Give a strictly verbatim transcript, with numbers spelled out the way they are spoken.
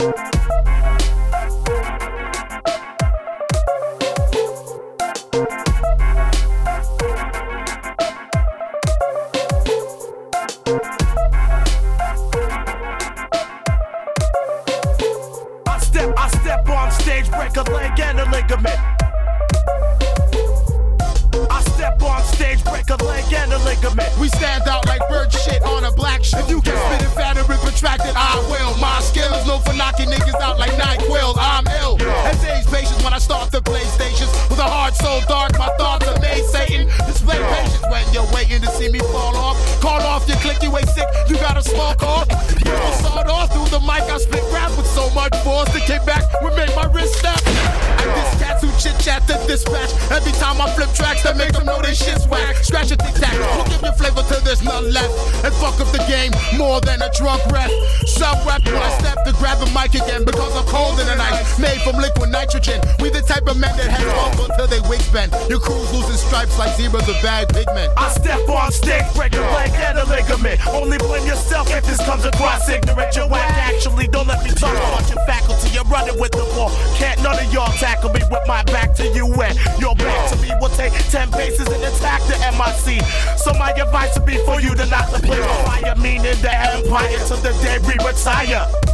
I step on stage, break a leg and a ligament. I step on stage, break a leg and a ligament. We stand out like bird shit on a black shoe. If you get spitting fat and protracted, I will. My skill is known for knocking niggas out like NyQuil. I'm ill. As age patience when I start the PlayStations. With a heart so dark, my thoughts are made Satan. Display patience when you're waiting to see me fall off. Call off your click, you ain't sick, you got a small cough. You don't sawed off through the mic, I spit rap with so much force. To kick back, we make my wrist snap. I diss cats who chit chat to dispatch. Every time I flip tracks that make them know they shit's whack. Scratch a tic tac, we'll give you flavor till there's none left. And fuck up the game more than a drunk ref. Some rap when I step to grab the mic again because I'm cold in the night. Made from liquid nitrogen. We the type of men that have bump until they wigs bend. Your crew's losing stripes like zebras or bad pigment. I step on stage, break a leg and a ligament. Only blame yourself if this comes across ignorant. You're whack, actually, don't let me talk about your faculty. You're running with the ball. Can't none of y'all tackle me with my back to you and your back to me will take ten paces and attack the M I C. So my advice would be for you to not to play with fire, meaning the empire till the day we retire.